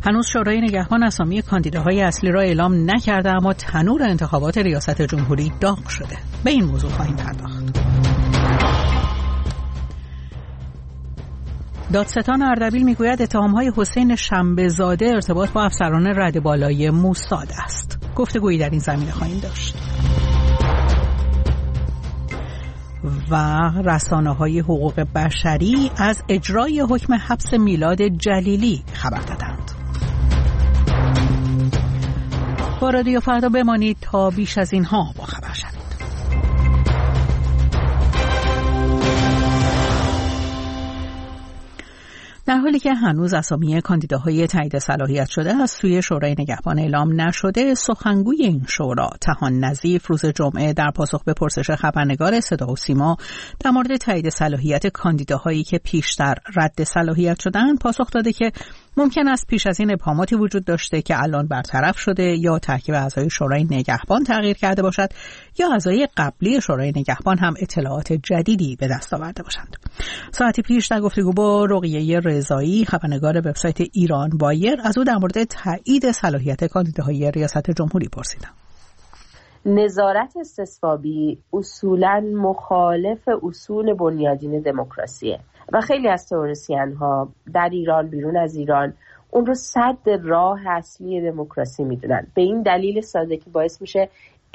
هنوز شورای نگهبان اسامی کاندیداهای اصلی را اعلام نکرده، اما تنور انتخابات ریاست جمهوری داغ شده. به این موضوع خواهیم پرداخت. دادستان اردبیل میگوید اتهام‌های حسین شنبه‌زاده ارتباط با افسران رده بالای موساد است. گفتگویی در این زمینه خواهیم داشت. و رسانه‌های حقوق بشری از اجرای حکم حبس میلاد جلیلی خبر دادند. با رادیو فردا بمانید تا بیش از اینها با خبر شوید. در حالی که هنوز اسامی کاندیداهای تایید صلاحیت شده از سوی شورای نگهبان اعلام نشده، سخنگوی این شورا تهان نظیف روز جمعه در پاسخ به پرسش خبرنگار صدا و سیما در مورد تایید صلاحیت کاندیداهایی که پیشتر رد صلاحیت شدند پاسخ داده که ممکن است پیش از این ابهاماتی وجود داشته که الان برطرف شده یا ترکیب اعضای شورای نگهبان تغییر کرده باشد یا اعضای قبلی شورای نگهبان هم اطلاعات جدیدی به دست آورده باشند. ساعتی پیش در گفتگو با رقیه رضایی خبرنگار وبسایت ایران وایر از او در مورد تایید صلاحیت کاندیداهای ریاست جمهوری پرسیدم. نظارت استصوابی اصولاً مخالف اصول بنیادین دموکراسیه و خیلی از تئوریسین‌ها در ایران بیرون از ایران اون رو صد راه اصلی دموکراسی میدونن. به این دلیل ساده که باعث میشه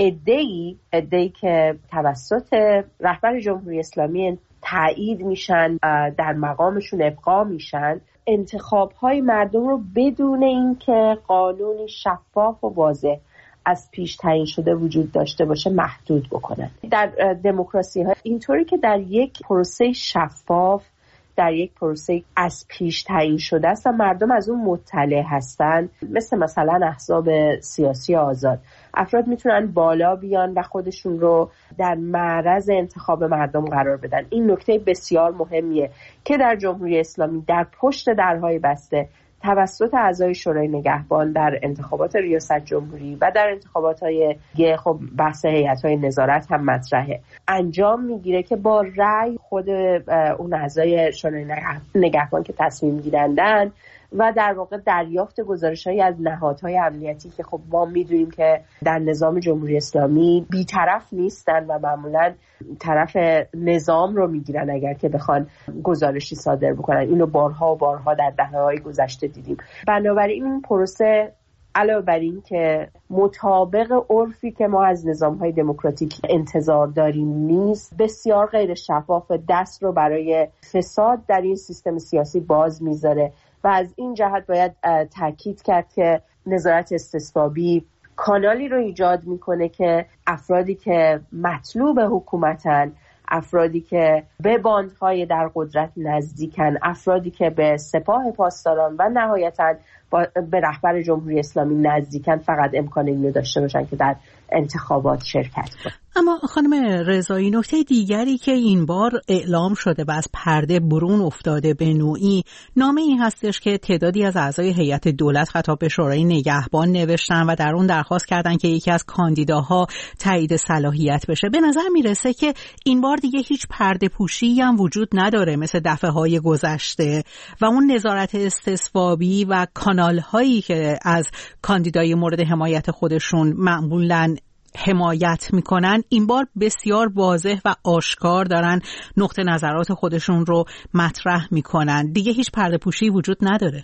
عده‌ای که توسط رهبر جمهوری اسلامی تایید میشن، در مقامشون ابقا میشن، انتخاب‌های مردم رو بدون اینکه قانونی شفاف و واضح از پیش تعیین شده وجود داشته باشه محدود بکنن. در دموکراسی ها اینطوری که در یک پروسه شفاف، در یک پروسه از پیش تعیین شده است و مردم از اون مطلع هستن، مثلا احزاب سیاسی آزاد، افراد میتونن بالا بیان و خودشون رو در معرض انتخاب مردم قرار بدن. این نکته بسیار مهمیه که در جمهوری اسلامی در پشت درهای بسته توسط اعضای شورای نگهبان در انتخابات ریاست جمهوری و در انتخابات‌های خب بحث هیئت‌های نظارت هم مطرحه، انجام میگیره که با رأی خود اون اعضای شورای نگهبان که تصمیم گیرندن و در واقع دریافت گزارش‌هایی از نهادهای امنیتی که خب ما می‌دونیم که در نظام جمهوری اسلامی بی‌طرف نیستن و معمولاً طرف نظام رو می‌گیرن اگر که بخوان گزارشی صادر بکنن. اینو بارها و بارها در دهه‌های گذشته دیدیم. بنابراین این پروسه علاوه بر این که مطابق عرفی که ما از نظام‌های دموکراتیک انتظار داریم نیست، بسیار غیر شفاف، دست رو برای فساد در این سیستم سیاسی باز می‌ذاره و از این جهت باید تاکید کرد که نظارت استصوابی کانالی رو ایجاد میکنه که افرادی که مطلوب حکومتن، افرادی که به باندهای در قدرت نزدیکن، افرادی که به سپاه پاسداران و نهایتاً به رهبر جمهوری اسلامی نزدیکن فقط امکان اینو داشته باشن که در انتخابات شرکت کنن. اما خانم رضایی، نکته دیگری که این بار اعلام شده و از پرده برون افتاده به نوعی نامه این هستش که تعدادی از اعضای هیئت دولت خطاب به شورای نگهبان نوشتن و در اون درخواست کردن که یکی از کاندیداها تایید صلاحیت بشه. به نظر میرسه که این بار دیگه هیچ پرده پوشی هم وجود نداره مثل دفعه‌های گذشته و اون نظارت استصوابی و کانال‌هایی که از کاندیدای مورد حمایت خودشون معمولاً حمایت میکنن این بار بسیار واضح و آشکار دارن نقطه نظرات خودشون رو مطرح میکنن. دیگه هیچ پرده پوشی وجود نداره.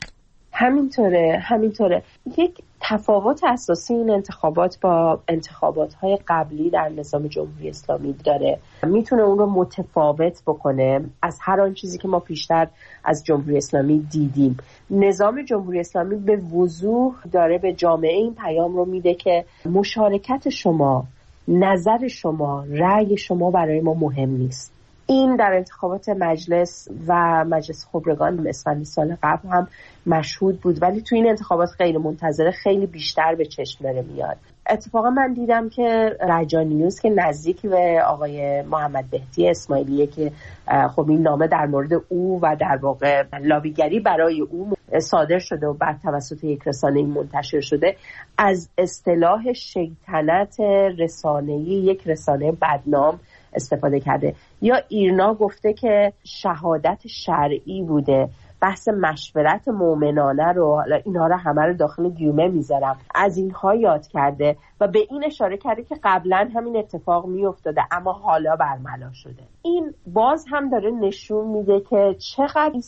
همینطوره. یک تفاوت اساسی این انتخابات با انتخابات‌های قبلی در نظام جمهوری اسلامی داره. میتونه اون رو متفاوت بکنه از هر آن چیزی که ما پیشتر از جمهوری اسلامی دیدیم. نظام جمهوری اسلامی به وضوح داره به جامعه این پیام رو میده که مشارکت شما، نظر شما، رأی شما برای ما مهم نیست. این در انتخابات مجلس و مجلس خبرگان اسفند سال قبل هم مشهود بود، ولی تو این انتخابات غیر منتظره خیلی بیشتر به چشم داره میاد. اتفاقا من دیدم که رجا نیوز که نزدیک به آقای محمد بهتی اسماعیلیه که خب این نامه در مورد او و در واقع لابیگری برای او صادر شده و بعد توسط یک رسانه منتشر شده، از اصطلاح شیطنت رسانه‌ای، یک رسانه بدنام استفاده کرده. یا ایرنا گفته که شهادت شرعی بوده بحث مشورت مومنانه رو، حالا اینها رو همه رو داخل گیومه میذارم، از اینها یاد کرده و به این اشاره کرده که قبلا همین اتفاق میافتاده اما حالا برملا شده. این باز هم داره نشون میده که چقدر این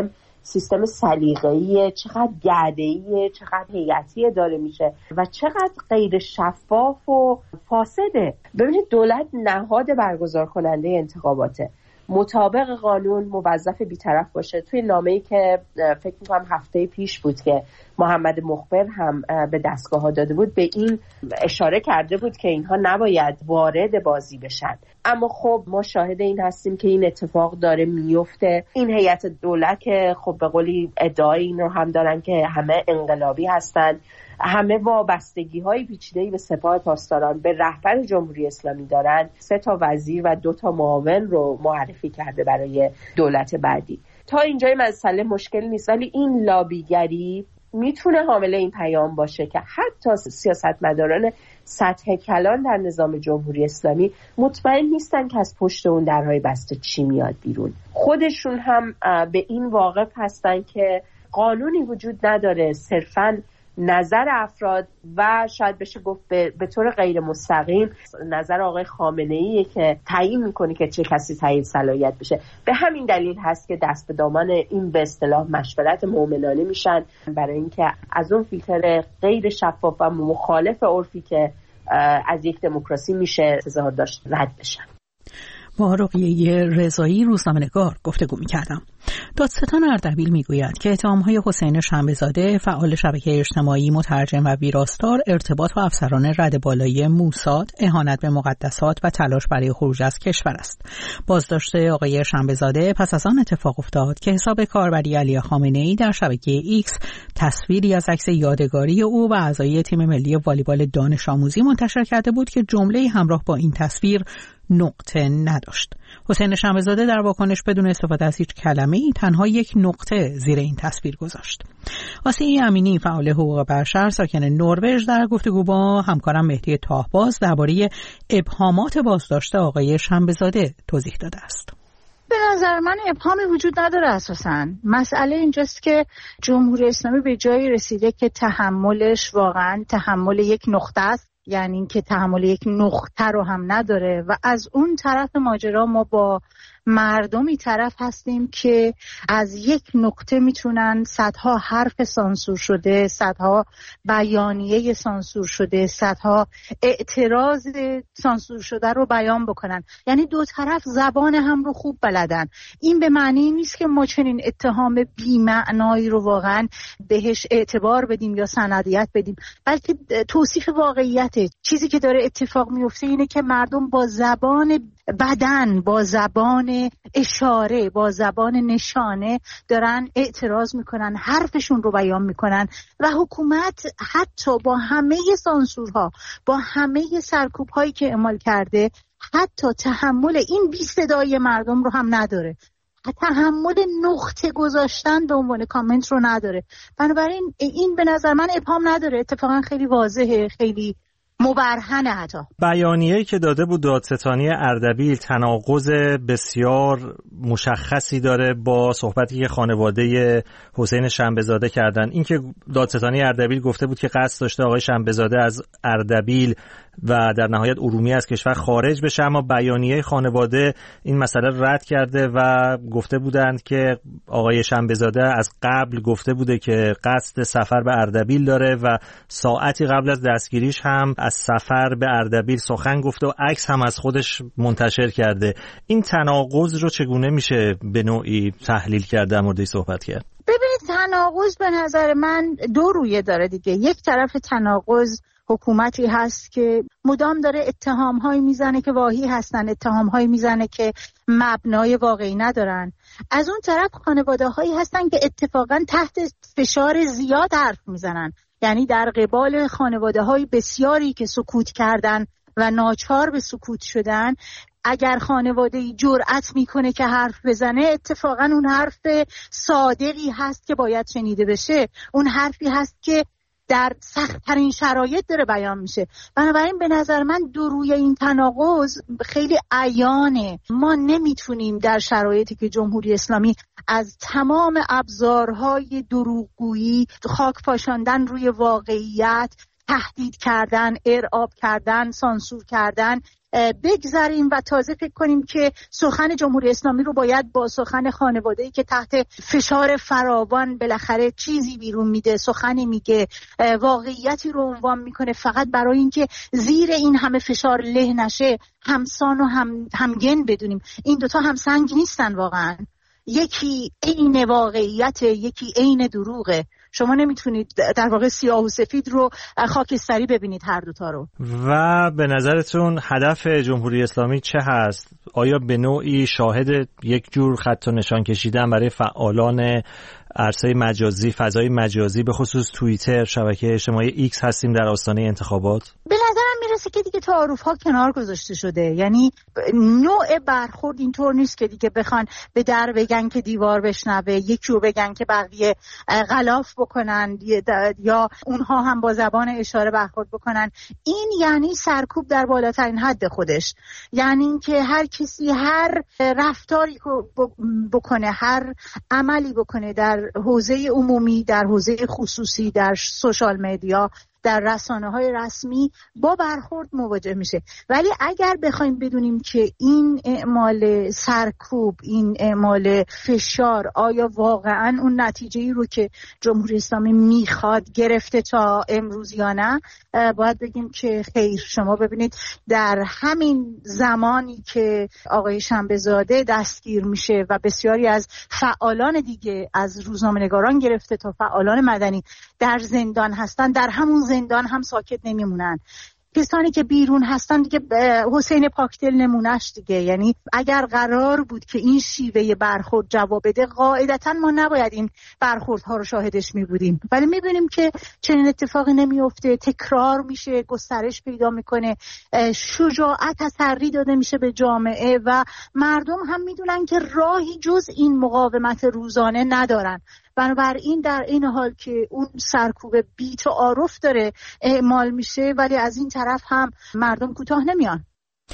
سیستم سلیقه‌ایه، چقدر گرده‌ایه، چقدر هیئتیه داره میشه و چقدر غیر شفاف و فاسده. ببینید دولت نهاد برگزار کننده انتخاباته، مطابق قانون موظف بی‌طرف باشه. توی نامه‌ای که فکر می‌کنم هفته پیش بود که محمد مخبر هم به دستگاه‌ها داده بود، به این اشاره کرده بود که اینها نباید وارد بازی بشن. اما خب ما شاهد این هستیم که این اتفاق داره میفته. این هیئت دولت که خب به قولی ادعای این رو هم دارن که همه انقلابی هستن، همه وابستگی‌های پیچیده‌ای به سپاه پاسداران، به رهبر جمهوری اسلامی دارن، 3 وزیر و 2 معاون رو معرفی کرده برای دولت بعدی. تا اینجای مسئله مشکل نیست، ولی این لابیگری میتونه حامل این پیام باشه که حتی سیاستمداران سطح کلان در نظام جمهوری اسلامی مطمئن نیستن که از پشت اون درهای بسته چی میاد بیرون. خودشون هم به این واقف هستن که قانونی وجود نداره، صرفاً نظر افراد و شاید بشه گفت به طور غیر مستقیم نظر آقای خامنه‌ایه که تعیین میکنه که چه کسی تعیین صلاحیت بشه. به همین دلیل هست که دست به دامان این به اصطلاح مشورت مومنانه میشن برای اینکه از اون فیلتر غیر شفاف و مخالف عرفی که از یک دموکراسی میشه انتظار داشت رد بشن. با رقیه رضایی روزنامه‌نگار گفتگو می‌کردم. دادستان اردبیل میگوید که اتهام‌های حسین شنبه‌زاده فعال شبکه اجتماعی، مترجم و ویراستار، ارتباط با افسران رد بالایی موساد، اهانت به مقدسات و تلاش برای خروج از کشور است. بازداشت آقای شنبه‌زاده پس از آن اتفاق افتاد که حساب کاربری علی خامنه‌ای در شبکه ایکس تصویری از عکس یادگاری او و اعضای تیم ملی والیبال دانش آموزی منتشر کرده بود که جمله‌ای همراه با این تصویر نقطه نداشت. حسین شنبه‌زاده در واکنش بدون استفاده از هیچ کلمه‌ای تنها یک نقطه زیر این تصویر گذاشت. آسیه امینی فعال حقوق بشر ساکن نروژ در گفتگو با همکارم مهدی تاهباز درباره ابهامات بازداشت آقای شنبه‌زاده توضیح داده است. به نظر من ابهامی وجود نداره. اساساً مسئله اینجاست که جمهوری اسلامی به جایی رسیده که تحملش واقعاً تحمل یک نقطه است، یعنی اینکه تحمل یک نقطه رو هم نداره و از اون طرف ماجرا ما با مردمی طرف هستیم که از یک نقطه میتونن صدها حرف سانسور شده، صدها بیانیه سانسور شده، صدها اعتراض سانسور شده رو بیان بکنن. یعنی دو طرف زبان هم رو خوب بلدن. این به معنی نیست که ما چنین اتهام بی‌معنایی رو واقعا بهش اعتبار بدیم یا سندیت بدیم، بلکه توصیف واقعیته. چیزی که داره اتفاق میفته اینه که مردم با زبان بدن، با زبان اشاره، با زبان نشانه دارن اعتراض میکنن، حرفشون رو بیان میکنن و حکومت حتی با همه سانسورها، با همه سرکوب‌هایی که اعمال کرده، حتی تحمل این بی صدای مردم رو هم نداره، تحمل نقطه گذاشتن به عنوان کامنت رو نداره. بنابراین این به نظر من ابهام نداره، اتفاقا خیلی واضحه، خیلی مبرهنه. حتی بیانیه‌ای که داده بود دادستانی اردبیل تناقض بسیار مشخصی داره با صحبتی که خانواده حسین شنبه‌زاده کردن. این که دادستانی اردبیل گفته بود که قصد داشته آقای شنبه‌زاده از اردبیل و در نهایت ارومیه از کشور خارج بشه، اما بیانیه خانواده این مسئله رد کرده و گفته بودند که آقای شنبه‌زاده از قبل گفته بوده که قصد سفر به اردبیل داره و ساعتی قبل از دستگیریش هم از سفر به اردبیل سخن گفته و عکس هم از خودش منتشر کرده. این تناقض رو چگونه میشه به نوعی تحلیل کرد، در موردش صحبت کرد؟ ببینید، تناقض به نظر من دو رویه داره دیگه. یک طرف تناقض حکومتی هست که مدام داره اتهام‌هایی میزنه که واهی هستن، اتهام‌هایی میزنه که مبنای واقعی ندارن. از اون طرف خانواده‌هایی هستن که اتفاقاً تحت فشار زیاد حرف میزنن. یعنی در قبال خانواده‌های بسیاری که سکوت کردن و ناچار به سکوت شدن، اگر خانواده‌ای جرأت میکنه که حرف بزنه، اتفاقاً اون حرف صادقی هست که باید شنیده بشه، اون حرفی هست که در سخت‌ترین شرایط داره بیان میشه. بنابراین به نظر من دو روی این تناقض خیلی عیانه. ما نمیتونیم در شرایطی که جمهوری اسلامی از تمام ابزارهای دروغگویی، خاک پاشاندن روی واقعیت، تهدید کردن، ارعاب کردن، سانسور کردن بگذاریم و تازه فکر کنیم که سخن جمهوری اسلامی رو باید با سخن خانواده‌ای که تحت فشار فراوان بالاخره چیزی بیرون میده، سخنی میگه، واقعیتی رو عنوان میکنه فقط برای اینکه زیر این همه فشار له نشه، همسان و همگن بدونیم. این دوتا همسنگ نیستن واقعا. یکی عین واقعیت، یکی عین دروغه. شما نمیتونید در واقع سیاه و سفید رو خاکستری ببینید هر دوتا رو. و به نظرتون هدف جمهوری اسلامی چه هست؟ آیا به نوعی شاهد یک جور خط و نشان کشیدن برای فعالان عرصه مجازی، فضای مجازی، به خصوص توییتر، شبکه اجتماعی ایکس هستیم در آستانه انتخابات؟ به نظرم میرسه که دیگه تعارف‌ها کنار گذاشته شده. یعنی نوع برخورد اینطور نیست که دیگه بخوان به در بگن که دیوار بشنوه، یکی رو بگن که بقیه غلاف بکنن یا اونها هم با زبان اشاره برخورد بکنن. این یعنی سرکوب در بالاترین حد خودش. یعنی اینکه هر کسی هر رفتاری بکنه، هر عملی بکنه در حوزه عمومی، در حوزه خصوصی، در سوشال مدیا، در رسانه‌های رسمی با برخورد مواجه میشه. ولی اگر بخوایم بدونیم که این اعمال سرکوب، این اعمال فشار آیا واقعا اون نتیجه‌ای رو که جمهوری اسلامی میخواد گرفته تا امروز یا نه، باید بگیم که خیر. شما ببینید در همین زمانی که آقای شنبه‌زاده دستگیر میشه و بسیاری از فعالان دیگه از روزنامه‌نگاران گرفته تا فعالان مدنی در زندان هستن، در همون زندان هم ساکت نمیمونن. کسانی که بیرون هستن دیگه، حسین پاکدل نمونهش دیگه. یعنی اگر قرار بود که این شیوه برخورد جواب بده، قاعدتا ما نباید این برخوردها رو شاهدش می بودیم، ولی می بینیم که چنین اتفاقی نمیفته، تکرار میشه، گسترش پیدا میکنه، شجاعت تسری داده میشه به جامعه و مردم هم میدونن که راهی جز این مقاومت روزانه ندارن. بنابراین در این حال که اون سرکوب بی تعارف داره اعمال میشه، ولی از این طرف هم مردم کوتاه نمیان.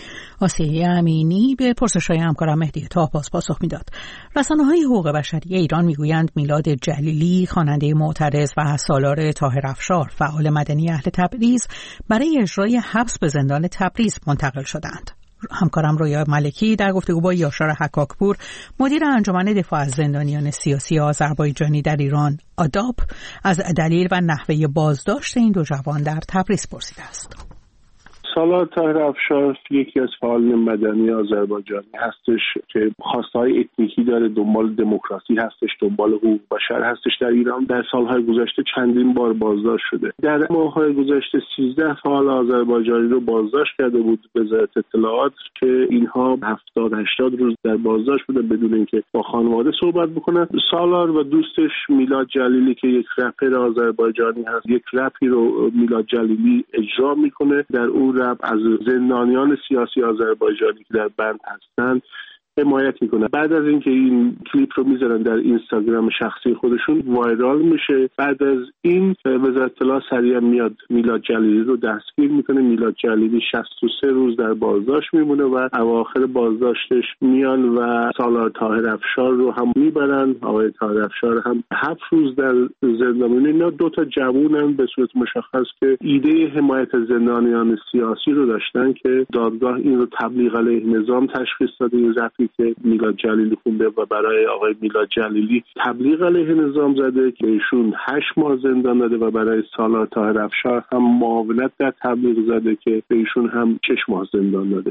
آسیه امینی به پرسش‌های همکارم مهدی طاپاس پاسخ میداد. رسانه‌های حقوق بشری ایران میگویند میلاد جلیلی، خواننده معترض، و سالار طاهر افشار، فعال مدنی اهل تبریز، برای اجرای حبس به زندان تبریز منتقل شدند. همکارم رویا ملکی در گفتگو با یاشار حکاکپور، مدیر انجمن دفاع از زندانیان سیاسی آذربایجانی در ایران آداپ، از دلیل و نحوه بازداشت این دو جوان در تبریز پرسیده است. سالار طاهر افشار یکی از فعالان مدنی آذربایجانی هستش که خواستهای اتنیکی داره، دنبال دموکراسی هستش، دنبال حقوق بشر هستش در ایران. در سالهای گذشته چندین بار بازداشت شده. در ماه‌های گذشته 13 فعال آذربایجانی رو بازداشت کرده بود وزارت اطلاعات که اینها 70-80 روز در بازداشت بودن بدون اینکه با خانواده صحبت بکنن. سالار و دوستش میلاد جلیلی که یک رپر آذربایجانی هست، یک رپی رو میلاد جلیلی اجرا میکنه. در اون از زندانیان سیاسی آذربایجانی که در بند هستند حمایت میکنه. بعد از اینکه این کلیپ رو میذارن در اینستاگرام شخصی خودشون، وایرال میشه. بعد از این وزارت اطلاعات سریعا میاد میلاد جلیلی رو دستگیر میکنه. میلاد جلیلی 63 روز در بازداشت میمونه و اواخر بازداشتش میان و سالار طاهر افشار رو هم میبرن. آقای طاهر افشار هم 7 روز در زندان میمونه. اینا دو تا جوونن به صورت مشخص که ایده حمایت از زندانیان سیاسی رو داشتن که دادگاه این رو تبلیغ علیه نظام تشخیص داده. این که میلاد جلیلی خونده و برای آقای میلاد جلیلی تبلیغ علیه نظام زده که ایشون 8 ماه زندان داده و برای سالار طاهر افشار هم معاونت در تبلیغ زده که به ایشون هم 6 ماه زندان داده.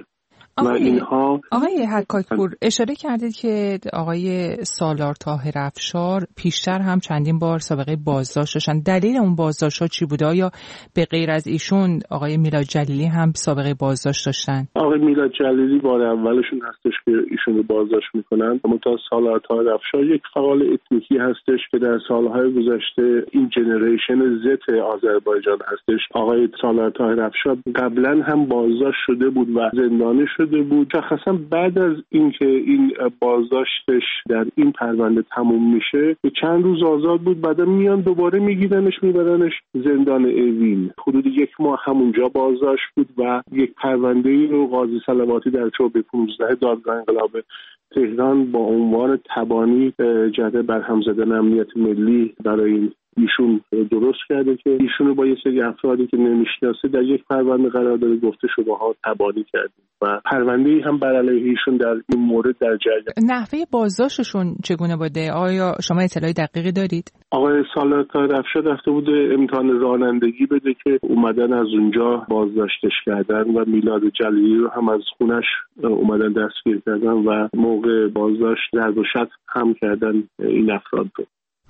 آقای حکاکپور، اشاره کردید که آقای سالار طاهر افشار پیشتر هم چندین بار سابقه بازداشت داشتن. دلیل اون بازداشت‌ها چی بوده؟ یا به غیر از ایشون آقای میلاد جلیلی هم سابقه بازداشت داشتن؟ آقای میلاد جلیلی بار اولشون هستش که ایشونو بازداشت میکنن. اما تا سالار طاهر افشار یک فعال اتنیکی هستش که در سالهای گذشته این جنریشن زت آذربایجان هستش. آقای سالار طاهر افشار قبلا هم بازداشت شده بود و زندانی شده بود. شخصا بعد از اینکه این بازداشتش در این پرونده تموم میشه به چند روز آزاد بود. بعدا میان دوباره میگیرنش میبرنش زندان اوین. حدود 1 ماه همونجا بازداشت بود و یک پرونده‌ای رو قاضی صلواتی در چوب 15 دادگاه انقلاب تهران با عنوان تبانی جهت برهم زدن امنیت ملی برای این ایشون درست کرده که ایشونو با یه سری افرادی که نمیشناسه در یک پرونده قرار داده، گفته شماها تبانی کردید و پرونده‌ای هم بر علیه ایشون در این مورد در جریان. نحوه بازداشتشون چگونه بوده؟ آیا شما اطلاعی دقیقی دارید؟ آقای سالار طاهر افشار رفته بوده امتحان رانندگی بده که اومدن از اونجا بازداشتش کردن و میلاد جلیلی رو هم از خونش اومدن دستگیر کردن و موقع بازداشت ضرب و شتم هم کردن این افراد رو.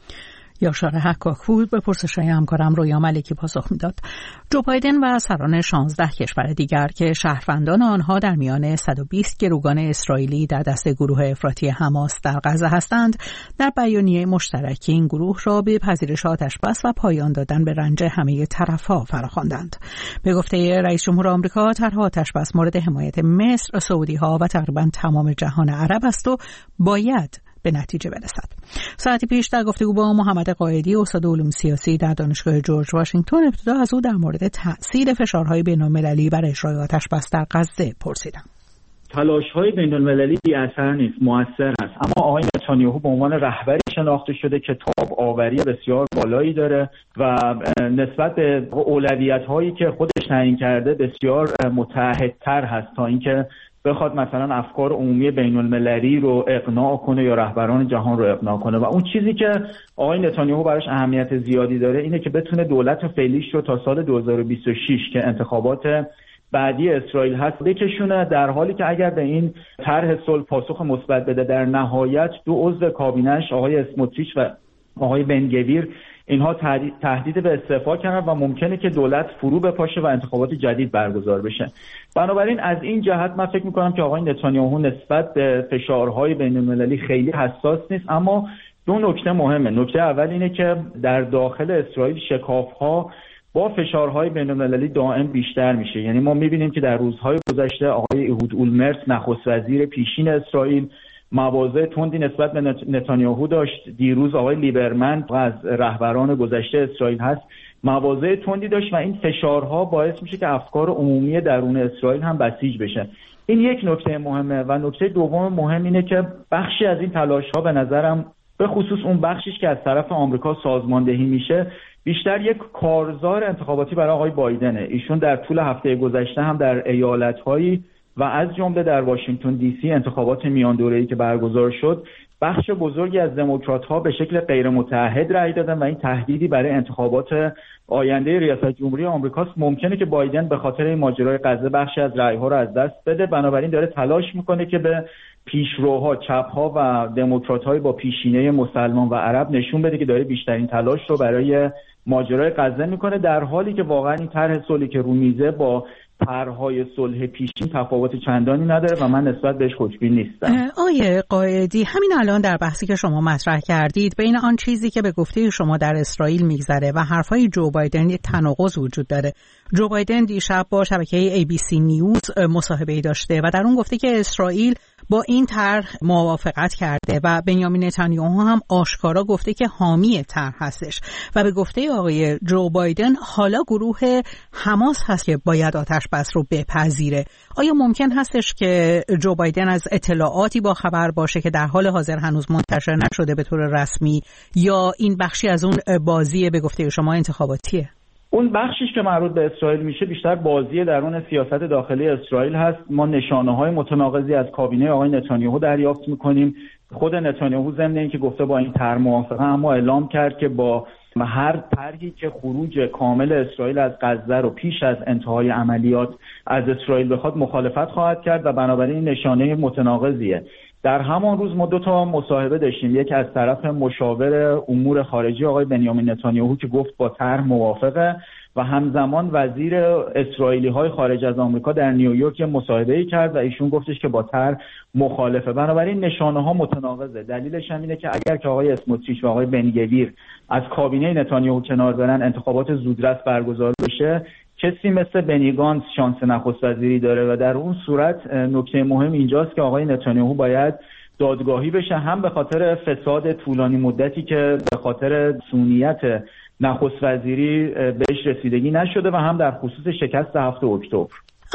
یاشار حکاکپور به پرسش‌های همکارم رویا ملکی پاسخ میداد. جو بایدن و سران 16 کشور دیگر که شهروندان آنها در میان 120 گروگان اسرائیلی در دست گروه افراطی حماس در غزه هستند، در بیانیه مشترکی این گروه را به پذیرش آتش‌بس و پایان دادن به رنج همه طرف‌ها فراخواندند. به گفته رئیس جمهور آمریکا، طرح آتش‌بس مورد حمایت مصر، سعودی‌ها و تقریباً تمام جهان عرب است و باید به نتیجه برسد. ساعتی پیش در گفتگو با محمد قائدی، استاد علوم سیاسی در دانشگاه جورج واشنگتن، ابتدا از او در مورد تأثیر فشارهای بین‌المللی بر اجرای آتش‌بس در غزه پرسیدم. تلاش‌های بین‌المللی بی‌اثر نیست، مؤثر است. اما آقای نتانیاهو به عنوان رهبری شناخته شده که تاب آوری بسیار بالایی داره و نسبت به اولویت‌هایی که خودش تعیین کرده بسیار متعهدتر هست تا اینکه بخواد مثلا افکار عمومی بین‌المللی رو اقناع کنه یا رهبران جهان رو اقناع کنه. و اون چیزی که آقای نتانیاهو براش اهمیت زیادی داره اینه که بتونه دولت فعلیش رو تا سال 2026 که انتخابات بعدی اسرائیل هست بکشونه، در حالی که اگر به این طرح صلح پاسخ مثبت بده، در نهایت دو عضو کابینه‌اش آقای اسموتریچ و آقای بن گویر اینها تهدید به استعفا کردن و ممکنه که دولت فرو بپاشه و انتخابات جدید برگزار بشه. بنابراین از این جهت من فکر می‌کنم که آقای نتانیاهو نسبت به فشارهای بین‌المللی خیلی حساس نیست. اما دو نکته مهمه. نکته اول اینه که در داخل اسرائیل شکاف‌ها با فشارهای بین‌المللی دائم بیشتر میشه. یعنی ما می‌بینیم که در روزهای گذشته آقای اهود اولمرت نخست وزیر پیشین اسرائیل مواضع تندی نسبت به نتانیاهو داشت. دیروز آقای لیبرمن از رهبران گذشته اسرائیل هست، مواضع تندی داشت و این فشارها باعث میشه که افکار عمومی درون اسرائیل هم بسیج بشه. این یک نکته مهمه. و نکته دوم مهم اینه که بخشی از این تلاش‌ها به نظرم، به خصوص اون بخشیش که از طرف آمریکا سازماندهی میشه، بیشتر یک کارزار انتخاباتی برای آقای بایدنه. ایشون در طول هفته گذشته هم در ایالت‌هایی و از جمله در واشنگتن دی سی انتخابات میان دوره‌ای که برگزار شد، بخش بزرگی از دموکرات‌ها به شکل غیر متعهد رأی دادن و این تهدیدی برای انتخابات آینده ریاست جمهوری آمریکاست. ممکنه که بایدن به خاطر این ماجرای غزه بخشی از رأی‌ها رو از دست بده. بنابراین داره تلاش میکنه که به پیشروها، چپ‌ها و دموکرات‌های با پیشینه مسلمان و عرب نشون بده که داره بیشترین تلاش رو برای ماجرای غزه میکنه، در حالی که واقعا این طرح صلحی که رو میزه با طرح‌های صلح پیشین تفاوت چندانی نداره و من نسبت بهش خوشبین نیستم. آقای قائدی، همین الان در بحثی که شما مطرح کردید بین آن چیزی که به گفته شما در اسرائیل میگذره و حرفای جو بایدن یک تناقض وجود داره. جو بایدن دیشب با شبکه ABC نیوز مصاحبه‌ای داشته و در اون گفته که اسرائیل با این طرح موافقت کرده و بنیامین نتانیاهو هم آشکارا گفته که حامی طرح هستش و به گفته آقای جو بایدن حالا گروه حماس هست که باید آتش‌بس رو بپذیره. آیا ممکن هستش که جو بایدن از اطلاعاتی با خبر باشه که در حال حاضر هنوز منتشر نشده به طور رسمی، یا این بخشی از اون بازی به گفته شما انتخاباتیه؟ اون بخشیش که مربوط به اسرائیل میشه بیشتر بازی درون سیاست داخلی اسرائیل هست. ما نشانه‌های متناقضی از کابینه آقای نتانیاهو دریافت می‌کنیم. خود نتانیاهو ضمن اینکه گفته با این طرح موافقه، اما اعلام کرد که با هر طرحی که خروج کامل اسرائیل از غزه رو پیش از انتهای عملیات از اسرائیل بخواد مخالفت خواهد کرد و بنابراین نشانه متناقضیه. در همان روز ما 2 مصاحبه داشتیم، یک از طرف مشاور امور خارجی آقای بنیامین نتانیاهو که گفت با طرح موافقه و همزمان وزیر اسرائیلی‌های خارج از آمریکا در نیویورک مصاحبه‌ای کرد و ایشون گفتش که با طرح مخالفه. بنابراین نشانه‌ها متناقضه. دلیلش هم اینه که اگر که آقای اسموتریچ و آقای بن گویر از کابینه نتانیاهو کنار برن، انتخابات زودرس برگزار بشه، کسی مثل بنی گانتز شانس نخست وزیری داره و در اون صورت نکته مهم اینجاست که آقای نتانیاهو باید دادگاهی بشه، هم به خاطر فساد طولانی مدتی که به خاطر صونیت نخست وزیری بهش رسیدگی نشده و هم در خصوص شکست 7 اکتبر.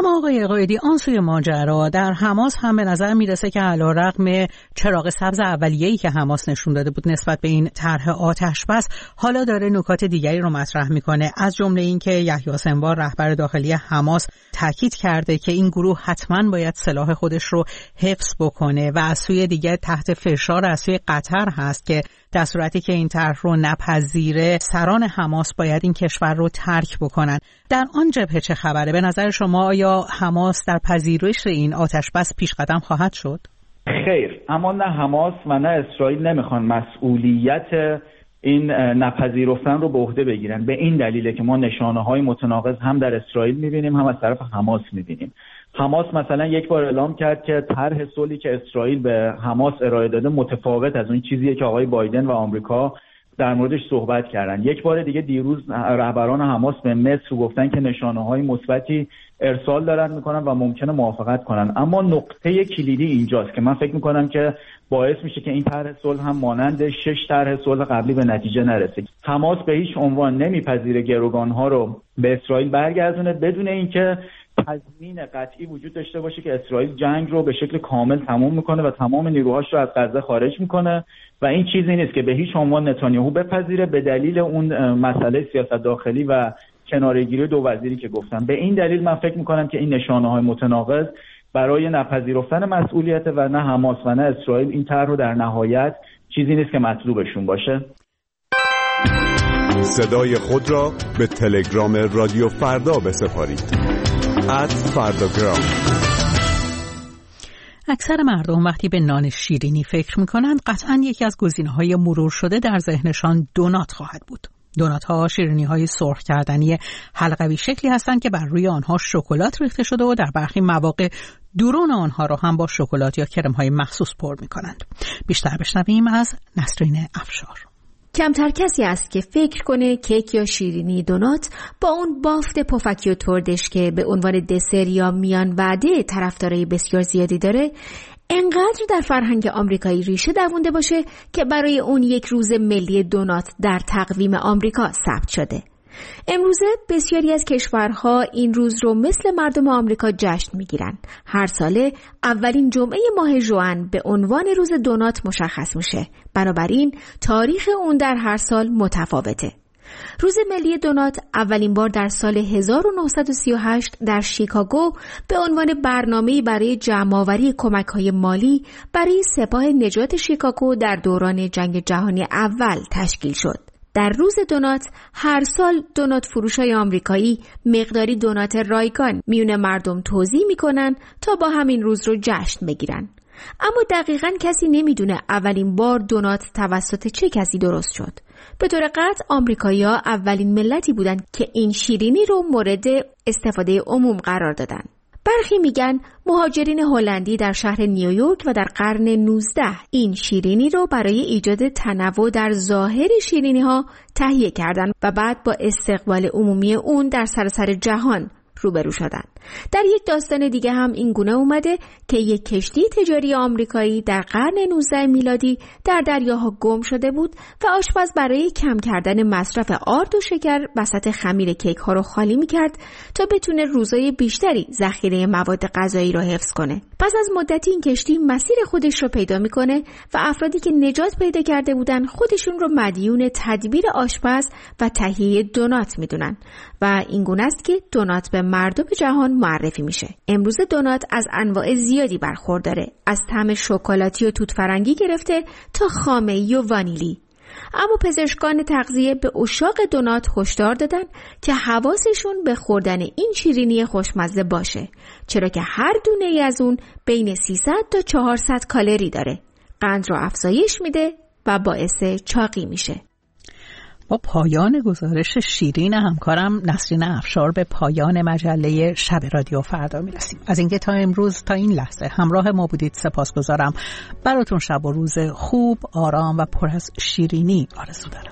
اما آقای عقایدی، آن سوی ماجرا در حماس هم به نظر میرسه که علیرغم چراغ سبز اولیه‌ای که حماس نشون داده بود نسبت به این طرح آتش‌بس، حالا داره نکات دیگری رو مطرح میکنه، از جمله این که یحیی سنوار رهبر داخلی حماس تاکید کرده که این گروه حتما باید سلاح خودش رو حفظ بکنه و از سوی دیگه تحت فشار از سوی قطر هست که در صورتی که این طرح رو نپذیره سران حماس باید این کشور رو ترک بکنن. در آن جبهه چه خبره؟ به نظر شما آیا حماس در پذیرش این آتش‌بس پیش قدم خواهد شد؟ خیر، اما نه حماس و نه اسرائیل نمیخوان مسئولیت این نپذیرفتن رو به عهده بگیرن. به این دلیله که ما نشانه‌های متناقض هم در اسرائیل می‌بینیم هم از طرف حماس می‌بینیم. حماس مثلا یک بار اعلام کرد که طرح صلحی که اسرائیل به حماس ارائه داده متفاوت از اون چیزیه که آقای بایدن و آمریکا در موردش صحبت کردن. یک بار دیگه دیروز رهبران حماس به مصر گفتن که نشانه‌های مثبتی ارسال دارن میکنن و ممکنه موافقت کنن. اما نقطه کلیدی اینجاست که من فکر میکنم که باعث میشه که این طرح صلح هم مانند 6 طرح صلح قبلی به نتیجه نرسه. حماس به هیچ عنوان نمیپذیره گروگانها رو به اسرائیل برگردونه بدون اینکه تضمین قطعی وجود داشته باشه که اسرائیل جنگ رو به شکل کامل تموم میکنه و تمام نیروهاش رو از غزه خارج میکنه و این چیزی نیست که به هیچ عنوان نتانیاهو بپذیره به دلیل اون مسئله سیاست داخلی و کناره‌گیری دو وزیری که گفتم. به این دلیل من فکر میکنم که این نشانه‌های متناقض برای نپذیرفتن مسئولیت و نه حماس و نه اسرائیل این طرح رو در نهایت چیزی نیست که مطلوبشون باشه. صدای خود را به تلگرام رادیو فردا بسپارید. @فرdagram. اکثر مردم وقتی به نان شیرینی فکر میکنند قطعاً یکی از گزینه‌های مرور شده در ذهنشان دونات خواهد بود. دونات‌ها شیرینی‌های سرخ کردنی حلقوی شکلی هستند که بر روی آنها شکلات ریخته شده و در برخی مواقع درون آنها را هم با شکلات یا کرم‌های مخصوص پر می‌کنند. بیشتر بشنویم از نسرین افشار. کمتر کسی است که فکر کنه کیک یا شیرینی دونات با اون بافت پفکی و تردش که به عنوان دسر یا میان وعده طرفدارای بسیار زیادی داره انقدر در فرهنگ آمریکایی ریشه دوونده باشه که برای اون یک روز ملی دونات در تقویم آمریکا ثبت شده. امروزه بسیاری از کشورها این روز رو مثل مردم آمریکا جشن میگیرن. هر ساله اولین جمعه ماه ژوئن به عنوان روز دونات مشخص میشه. بنابراین تاریخ اون در هر سال متفاوته. روز ملی دونات اولین بار در سال 1938 در شیکاگو به عنوان برنامه‌ای برای جمع‌آوری کمک‌های مالی برای سپاه نجات شیکاگو در دوران جنگ جهانی اول تشکیل شد. در روز دونات هر سال دونات فروشای آمریکایی مقداری دونات رایگان میون مردم توزیع میکنن تا با همین روز رو جشن بگیرن. اما دقیقاً کسی نمیدونه اولین بار دونات توسط چه کسی درست شد. به طور قطع آمریکایی‌ها اولین ملتی بودن که این شیرینی رو مورد استفاده عموم قرار دادن. برخی میگن مهاجرین هلندی در شهر نیویورک و در قرن 19 این شیرینی رو برای ایجاد تنوع در ظاهر شیرینی‌ها تهیه کردن و بعد با استقبال عمومی اون در سراسر جهان روبرو شدن. در یک داستان دیگه هم این گونه اومده که یک کشتی تجاری آمریکایی در قرن 19 میلادی در دریاها گم شده بود و آشپز برای کم کردن مصرف آرد و شکر وسط خمیر کیک ها رو خالی میکرد تا بتونه روزای بیشتری ذخیره مواد غذایی رو حفظ کنه. پس از مدتی این کشتی مسیر خودش رو پیدا میکنه و افرادی که نجات پیدا کرده بودن خودشون رو مدیون تدبیر آشپز و تهیه دونات میدونن و این گونه است که دونات به مردم جهان معرفی میشه. امروز دونات از انواع زیادی برخورداره، از طعم شکلاتی و توت فرنگی گرفته تا خامه‌ای و وانیلی. اما پزشکان تغذیه به عشاق دونات هشدار دادن که حواسشون به خوردن این شیرینی خوشمزه باشه، چرا که هر دونه ای از اون بین 300 تا 400 کالری داره. قند رو افزایش میده و باعث چاقی میشه. با پایان گزارش شیرین همکارم نسرین افشار به پایان مجله شب رادیو فردا میرسیم. از اینکه تا امروز تا این لحظه همراه ما بودید سپاسگزارم. براتون شب و روز خوب، آرام و پر از شیرینی آرزو دارم.